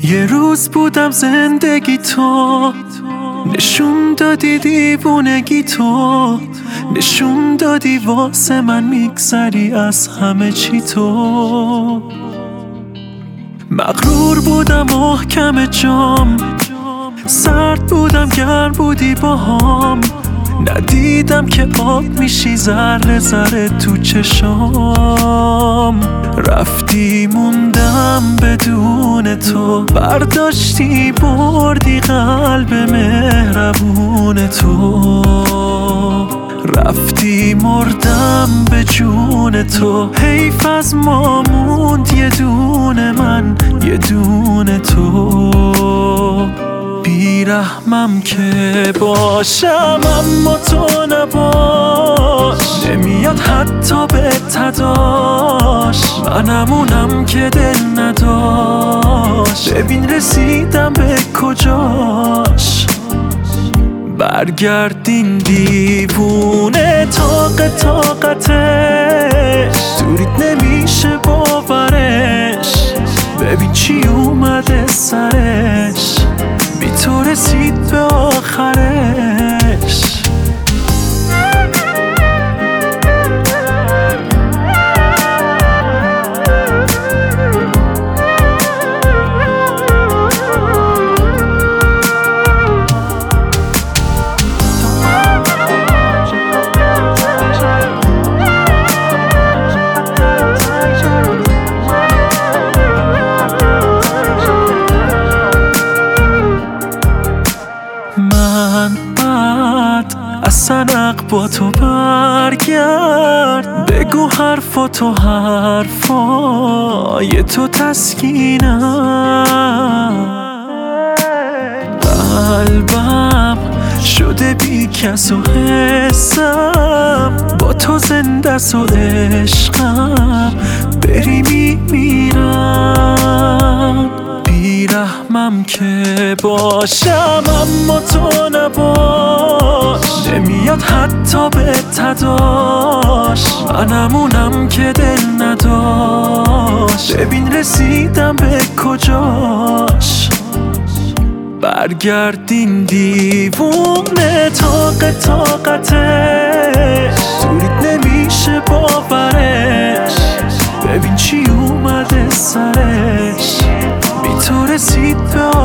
یه روز بودم زندگی تو، نشون دادی دیوونگی تو، نشون دادی واسه من میگذری از همه چی تو. مغرور بودم محکم جام، سرد بودم گرم بودی باهام، ندیدم که آب میشی ذره ذره تو چشام. رفتی موندم بدون تو، برداشتی بردی قلب مهربون تو. رفتی مردم به جون تو، حیف از ما موند یه دونه من یه دونه تو. بیرحمم که باشم اما تو نباش، نمیاد حتی به تداش، منمونم که دل نداشت. ببین رسیدم به کجاش، برگردین دیوونه طاقتش، دوریت نمیشه باورش. ببین چی اومده سرش، بی تو رسید به آخرش. اصلا با تو برگرد، بگو حرفاتو حرفای تو تسکینم. قلبم شده بی کس و حسم، با تو زنده س و عشقم، بری میمیرم. بیرحمم که باشم اما تو نباش، نمیاد حتی به تداش، منمونم که دل نداشت. ببین رسیدم به کجاش، برگردین دیوونه طاقتش، دوریت نمیشه باورش. ببین چی اومده سرش، بی تو رسید به